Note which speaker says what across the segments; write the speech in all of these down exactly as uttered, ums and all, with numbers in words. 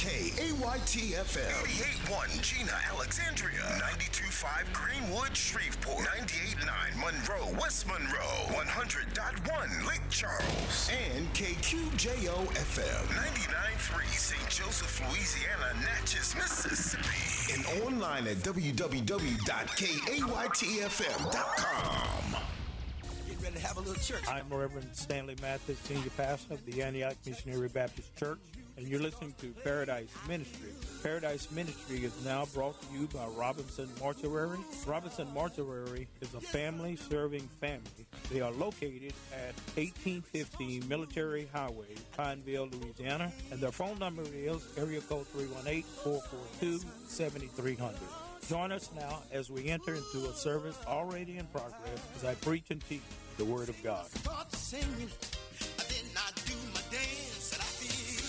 Speaker 1: K A Y T F M. eighty-eight point one Gina, Alexandria. ninety-two point five Greenwood, Shreveport. ninety-eight point nine Monroe, West Monroe. one hundred point one Lake Charles. And K Q J O F M. ninety-nine point three Saint Joseph, Louisiana, Natchez, Mississippi. And online at w w w dot k a y t f m dot com.
Speaker 2: Get ready to have a little church.
Speaker 3: I'm Reverend Stanley Mathis, Senior Pastor of the Antioch Missionary Baptist Church, and you're listening to Paradise Ministry. Paradise Ministry is now brought to you by Robinson Mortuary. Robinson Mortuary is a family-serving family. They are located at eighteen fifteen Military Highway, Pineville, Louisiana, and their phone number is area code three one eight, four four two, seven three zero zero. Join us now as we enter into a service already in progress as I preach and teach the Word of God.
Speaker 2: Start singing, I did not do my dance, and I feel,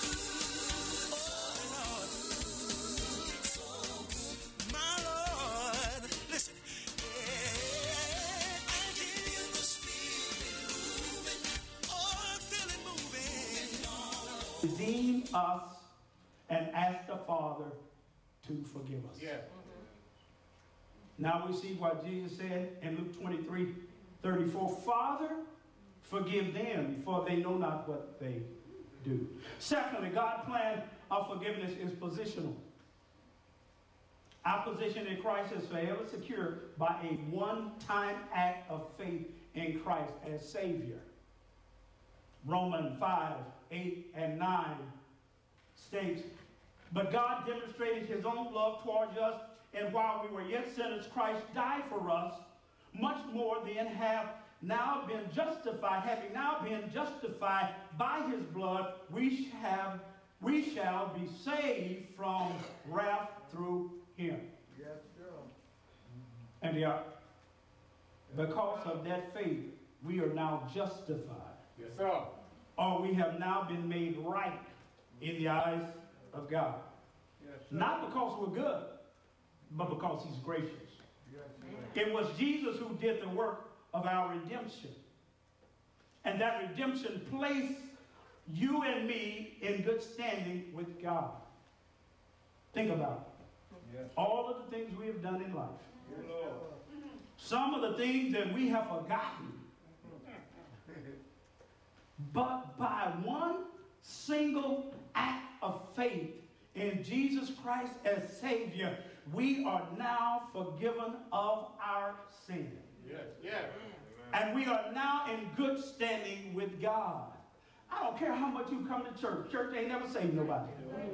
Speaker 2: oh Lord, my Lord, listen, yeah, I feel the Spirit moving, oh, I feel it moving.
Speaker 4: Redeem us and ask the Father to forgive us.
Speaker 3: Yeah.
Speaker 4: Now we see what Jesus said in Luke twenty-three thirty-four, Father, forgive them, for they know not what they do. Secondly, God's plan of forgiveness is positional. Our position in Christ is forever secured by a one-time act of faith in Christ as Savior. Romans five, eight, and nine states, but God demonstrated his own love towards us, and while we were yet sinners, Christ died for us. Much more than have now been justified, having now been justified by his blood, we have we shall be saved from wrath through him.
Speaker 5: Yes, sir.
Speaker 4: And yeah, because of that faith, we are now justified.
Speaker 3: Yes, sir.
Speaker 4: Or we have now been made right in the eyes of God.
Speaker 5: Yes, sir.
Speaker 4: Not because we're good, but because he's gracious.
Speaker 5: Yes, sir.
Speaker 4: It was Jesus who did the work of our redemption. And that redemption placed you and me in good standing with God. Think about it.
Speaker 5: Yes.
Speaker 4: All of the things we have done in life.
Speaker 5: Yes, Lord.
Speaker 4: Some of the things that we have forgotten. But by one single act of faith in Jesus Christ as Savior, we are now forgiven of our sin.
Speaker 3: Yes, yes.
Speaker 4: And we are now in good standing with God. I don't care how much you come to church. Church ain't never saved nobody.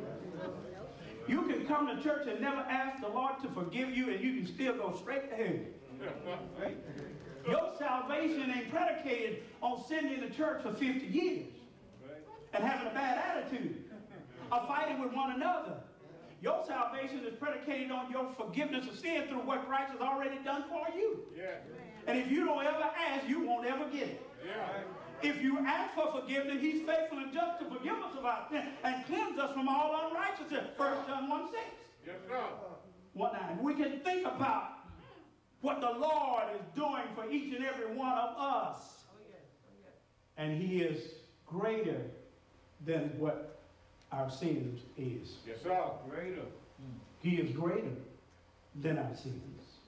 Speaker 4: You can come to church and never ask the Lord to forgive you, and you can still go straight to heaven. Right? Your salvation ain't predicated on sitting in the church for fifty years and having a bad attitude or fighting with one another. Your salvation is predicated on your forgiveness of sin through what Christ has already done for you.
Speaker 3: Yeah.
Speaker 4: And if you don't ever ask, you won't ever get it.
Speaker 3: Yeah.
Speaker 4: If you ask for forgiveness, he's faithful and just to forgive us of our sin and cleanse us from all unrighteousness. First John one six.
Speaker 3: Yes, sir.
Speaker 4: One nine. We can think about what the Lord is doing for each and every one of us. And he is greater than what our sins is.
Speaker 3: Yes, sir. Greater.
Speaker 4: He is greater than our sins.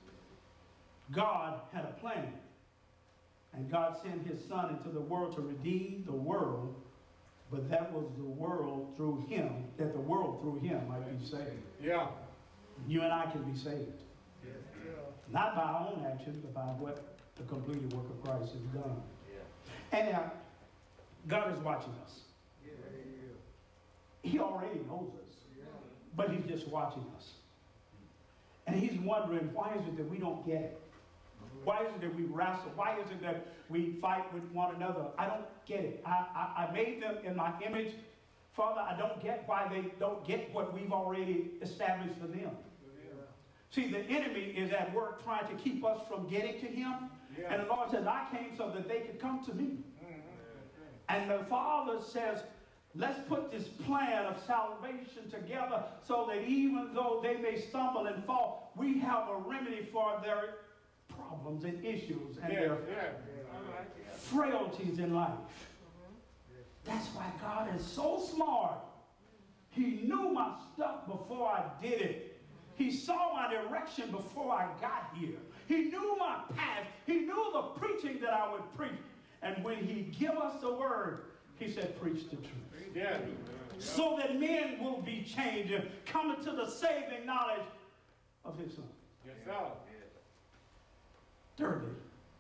Speaker 4: God had a plan. And God sent his son into the world to redeem the world. But that was the world through him, that the world through him might be saved.
Speaker 3: Yeah.
Speaker 4: You and I can be saved.
Speaker 5: Yes, sir.
Speaker 4: Not by our own actions, but by what the completed work of Christ has done.
Speaker 3: Yeah.
Speaker 4: And now, God is watching us.
Speaker 5: Yeah, yeah,
Speaker 4: He already knows us.
Speaker 5: yeah.
Speaker 4: But he's just watching us. And he's wondering, why is it that we don't get it? Why is it that we wrestle? Why is it that we fight with one another? I don't get it. I, I, I made them in my image. Father, I don't get why they don't get what we've already established for them. See, the enemy is at work trying to keep us from getting to him.
Speaker 3: Yeah.
Speaker 4: And the Lord says, I came so that they could come to me. Mm-hmm. And the Father says, let's put this plan of salvation together so that even though they may stumble and fall, we have a remedy for their problems and issues and
Speaker 3: Yeah,
Speaker 4: their
Speaker 3: yeah.
Speaker 4: frailties in life. That's why God is so smart He knew my stuff before I did it. He saw my direction before I got here. He knew my path. He knew the preaching that I would preach. And when he give us the word, he said, preach the truth.
Speaker 5: Yeah.
Speaker 4: So that men will be changed and come into the saving knowledge of his son.
Speaker 5: Yes, sir.
Speaker 4: Thirdly,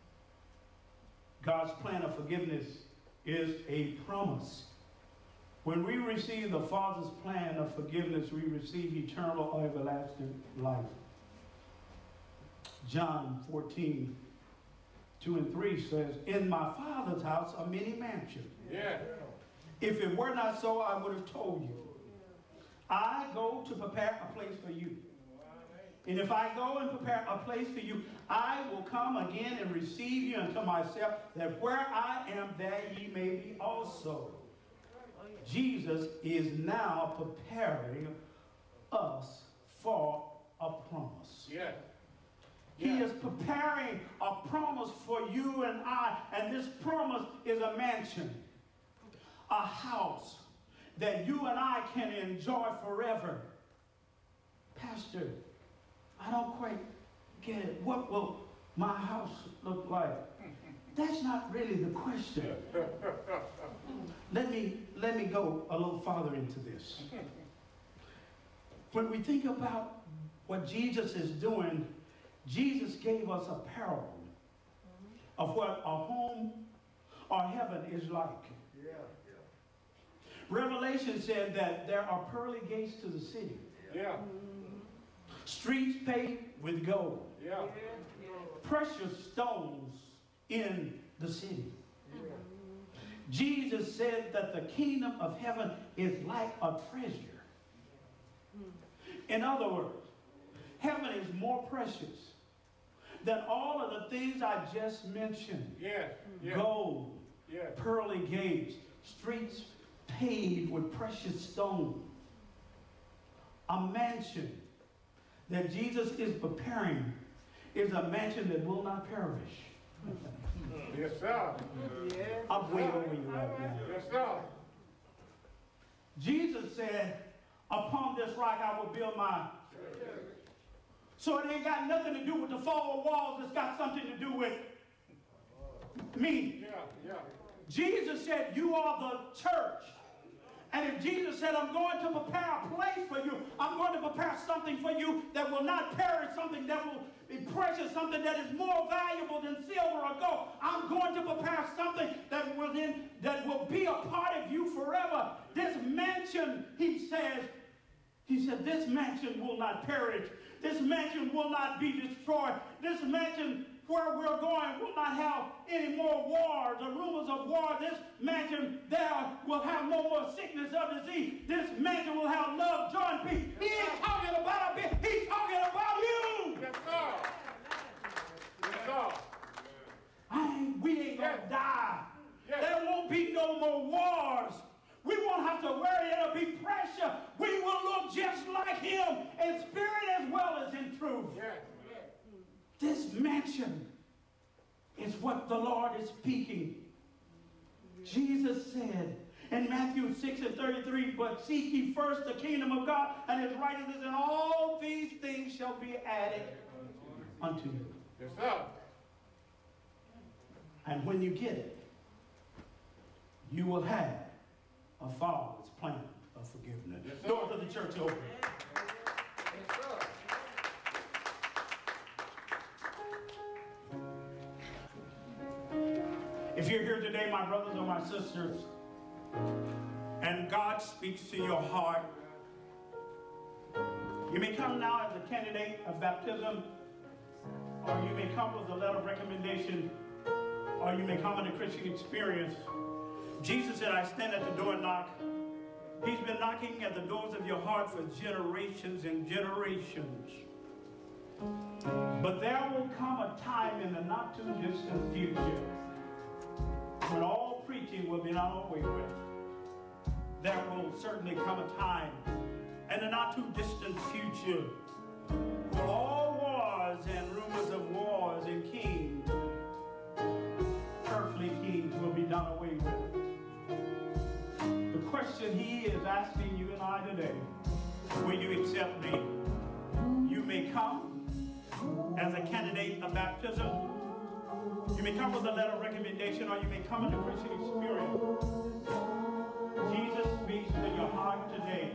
Speaker 4: God's plan of forgiveness is a promise. When we receive the Father's plan of forgiveness, we receive eternal or everlasting life. John fourteen, two and three says, in my Father's house are many mansions.
Speaker 5: Yeah.
Speaker 4: If it were not so, I would have told you. I go to prepare a place for you. And if I go and prepare a place for you, I will come again and receive you unto myself, that where I am, there ye may be also. Jesus is now preparing us for a promise.
Speaker 5: Yeah.
Speaker 4: He
Speaker 5: Yeah.
Speaker 4: is preparing a promise for you and I, and this promise is a mansion, a house that you and I can enjoy forever. Pastor, I don't quite get it. What will my house look like? That's not really the question. Let me, let me go a little farther into this. When we think about what Jesus is doing, Jesus gave us a parable of what a home or heaven is like.
Speaker 5: Yeah.
Speaker 4: Revelation said that there are pearly gates to the city,
Speaker 5: Yeah.
Speaker 4: streets paved with gold,
Speaker 5: Yeah.
Speaker 4: precious stones in the city. Jesus said that the kingdom of heaven is like a treasure. In other words, heaven is more precious than all of the things I just mentioned.
Speaker 5: Yeah. Yeah.
Speaker 4: Gold,
Speaker 5: Yeah.
Speaker 4: pearly gates, streets paved with precious stone. A mansion that Jesus is preparing is a mansion that will not perish.
Speaker 5: Yes, sir.
Speaker 4: I'm way over you right now.
Speaker 5: Yes, sir.
Speaker 4: Jesus said, upon this rock I will build my... So it ain't got nothing to do with the four walls. It's got something to do with me.
Speaker 5: Yeah. Yeah.
Speaker 4: Jesus said, you are the church. And if Jesus said, I'm going to prepare a place for you, I'm going to prepare something for you that will not perish, something that will be precious, something that is more valuable than silver or gold. I'm going to prepare something that will, then, that will be a part of you forever. This mansion, he says, he said, this mansion will not perish. This mansion will not be destroyed. This mansion where we're going will not have any more wars or rumors of war. This mansion there will have no more sickness or disease. This mansion will have love, joy, and peace. He ain't talking about a bit. He's talking about you.
Speaker 5: Yes, sir. Yes, sir.
Speaker 4: I ain't, we ain't gonna
Speaker 5: Yes.
Speaker 4: die.
Speaker 5: Yes.
Speaker 4: There won't be no more wars. We won't have to worry. It'll be pressure. We will look just like him in spirit as well as in truth.
Speaker 5: Yes.
Speaker 4: This mansion is what the Lord is speaking. Jesus said in Matthew six and thirty-three, but seek ye first the kingdom of God and his righteousness, and all these things shall be added unto you.
Speaker 5: Yes, sir.
Speaker 4: And when you get it, you will have a Father's plan of forgiveness.
Speaker 5: Yes, sir.
Speaker 4: Doors of the church open.
Speaker 5: Yes, sir.
Speaker 4: If you're here today, my brothers or my sisters, and God speaks to your heart, you may come now as a candidate of baptism, or you may come with a letter of recommendation, or you may come in a Christian experience. Jesus said, I stand at the door and knock. He's been knocking at the doors of your heart for generations and generations. But there will come a time in the not too distant future when all preaching will be done away with. There will certainly come a time in the not too distant future where all wars and rumors of wars and kings, earthly kings, will be done away with. The question he is asking you and I today, will you accept me? You may come as a candidate of baptism. You may come with a letter of recommendation, or you may come in a Christian experience. Jesus speaks to your heart today.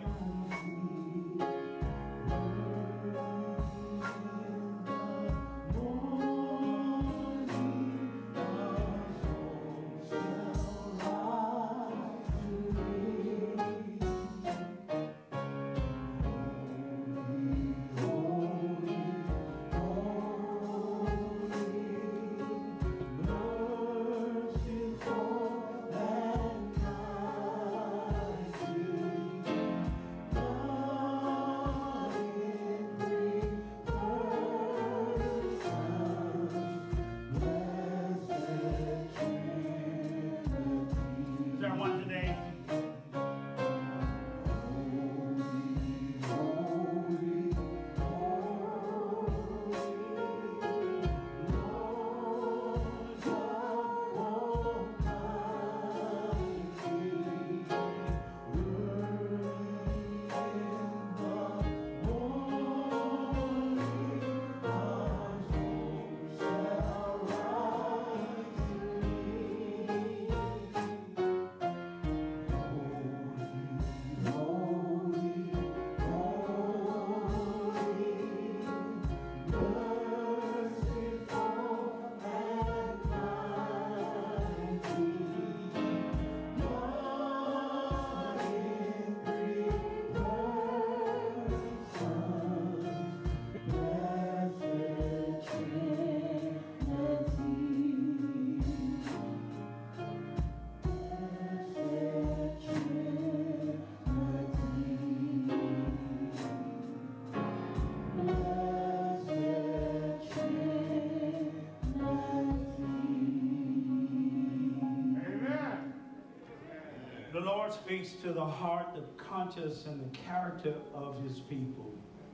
Speaker 4: The Lord speaks to the heart, the conscience, and the character of his people.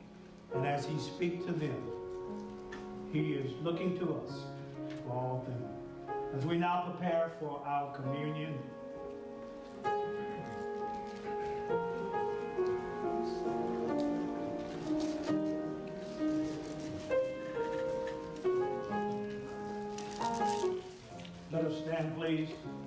Speaker 4: And as he speaks to them, he is looking to us for all things. As we now prepare for our communion, let us stand, please.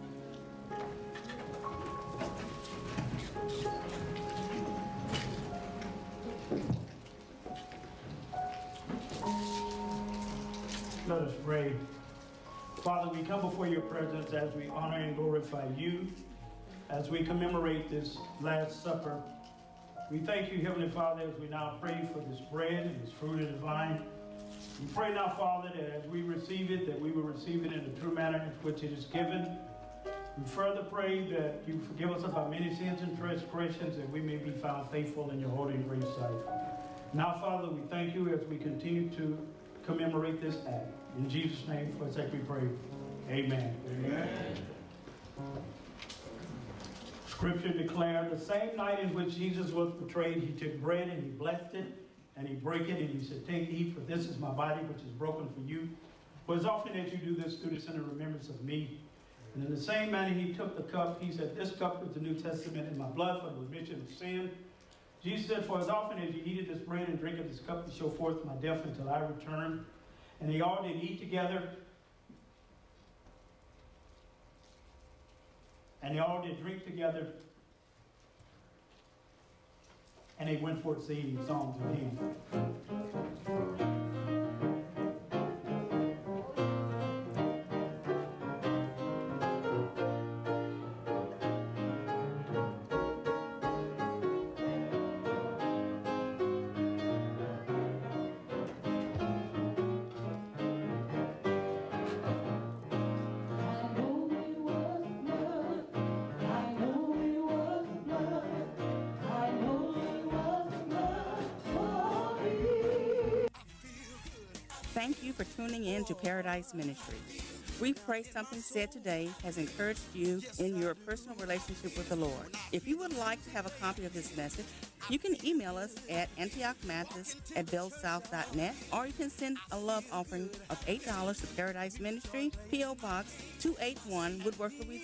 Speaker 4: Let us pray. Father, we come before your presence as we honor and glorify you, as we commemorate this Last Supper. We thank you, Heavenly Father, as we now pray for this bread and this fruit of the vine. We pray now, Father, that as we receive it, that we will receive it in the true manner in which it is given. We further pray that you forgive us of our many sins and transgressions, that we may be found faithful in your holy and great sight. Now, Father, we thank you as we continue to commemorate this act. In Jesus' name, for his sake we pray. Amen. Amen. Scripture declared, the same night in which Jesus was betrayed, he took bread and he blessed it, and he broke it, and he said, take, eat, for this is my body, which is broken for you. For as often as you do this, do this in remembrance of me. And in the same manner he took the cup. He said, this cup is the New Testament in my blood for the remission of sin. Jesus said, for as often as you eat this bread and drink of this cup, to show forth my death until I return. And they all did eat together. And they all did drink together. And they went forth singing songs and hymns.
Speaker 6: Thank you for tuning in to Paradise Ministry. We pray something said today has encouraged you in your personal relationship with the Lord. If you would like to have a copy of this message, you can email us at antioch mathis at bellsouth dot net, or you can send a love offering of eight dollars to Paradise Ministry, P O. Box two eighty-one, Woodworth, Louisiana.